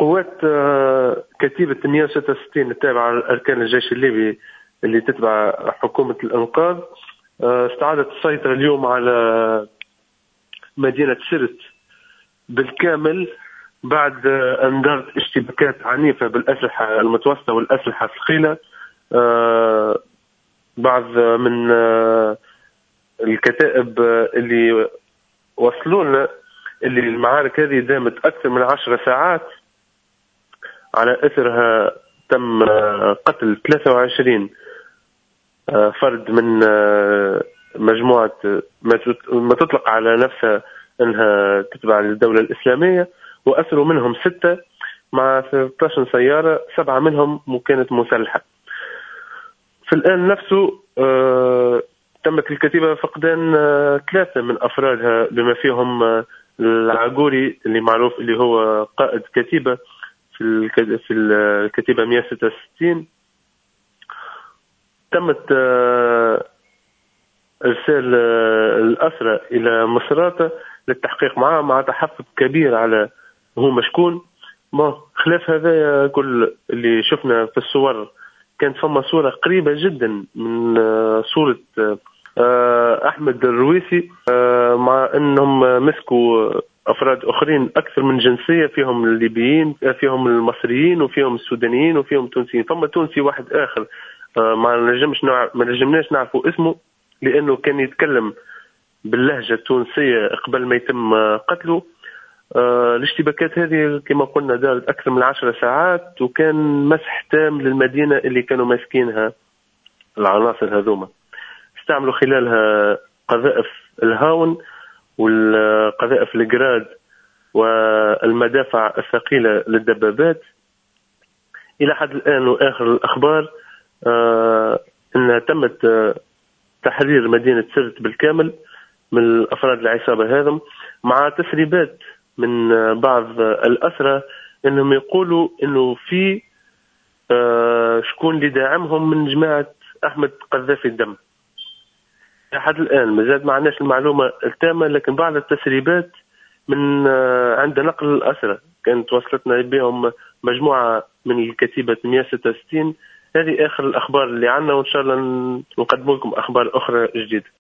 قوات كتيبة 166 التابعة لأركان الجيش الليبي اللي تتبع حكومة الإنقاذ استعادت السيطرة اليوم على مدينة سرت بالكامل بعد أن دارت اشتباكات عنيفة بالأسلحة المتوسطة والأسلحة الثقيلة. بعض من الكتائب اللي وصلوا لنا اللي المعارك هذه دامت أكثر من 10 ساعات، على أثرها تم قتل 23 فرد من مجموعة ما تطلق على نفسها أنها تتبع للدولة الإسلامية، وأسروا منهم 6 مع 13 سيارة، 7 منهم كانت مسلحة. في الآن نفسه تمت الكتيبة فقدان 3 من أفرادها بما فيهم العقوري اللي معروف اللي هو قائد كتيبة في الكتيبة 166. تمت إرسال الأسرى إلى مصراتة للتحقيق معه مع تحفظ كبير على هو مشكون. ما خلاف هذا كل اللي شفنا في الصور، كانت فما صورة قريبة جدا من صورة أحمد الرويسي، مع أنهم مسكوا أفراد آخرين أكثر من جنسية، فيهم الليبيين فيهم المصريين وفيهم السودانيين وفيهم التونسيين. فما تونسي واحد آخر ما نجمناش نعرفوا اسمه لأنه كان يتكلم باللهجة التونسية قبل ما يتم قتله. الاشتباكات هذه كما قلنا دارت أكثر من 10 ساعات، وكان مسح تام للمدينة اللي كانوا ماسكينها العناصر هذوما. استعملوا خلالها قذائف الهاون والقذائف الجراد والمدافع الثقيلة للدبابات. إلى حد الآن وآخر الأخبار أنها تمت تحرير مدينة سرت بالكامل من الأفراد العصابة هذم، مع تسريبات من بعض الأسرى أنهم يقولوا أنه في شكون اللي داعمهم من جماعة أحمد قذافي الدم. لحد الآن مازال ما عندناش المعلومة التامة، لكن بعض التسريبات من عند نقل الأسرى كانت وصلتنا بهم مجموعة من الكتيبة 166. هذه آخر الأخبار اللي عندنا، وإن شاء الله نقدم لكم أخبار أخرى جديدة.